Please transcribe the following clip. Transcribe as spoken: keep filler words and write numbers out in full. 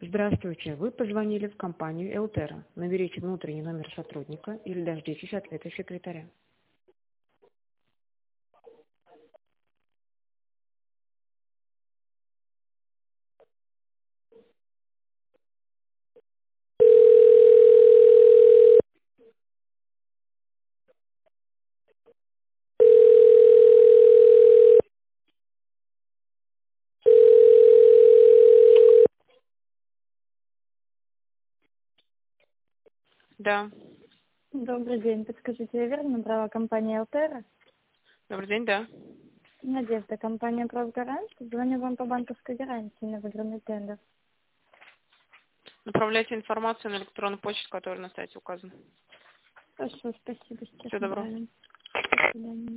Здравствуйте, вы позвонили в компанию Элтера. Наберите внутренний номер сотрудника или дождитесь ответа секретаря. Да. Добрый день. Подскажите, я верно набрала компания Алтера? Добрый день, да. Надежда, компания «Правгарант». Звоню вам по банковской гарантии на выигранный тендер. Направляйте информацию на электронную почту, которая на сайте указана. Хорошо, спасибо. Сейчас Всего доброго. направим. До свидания.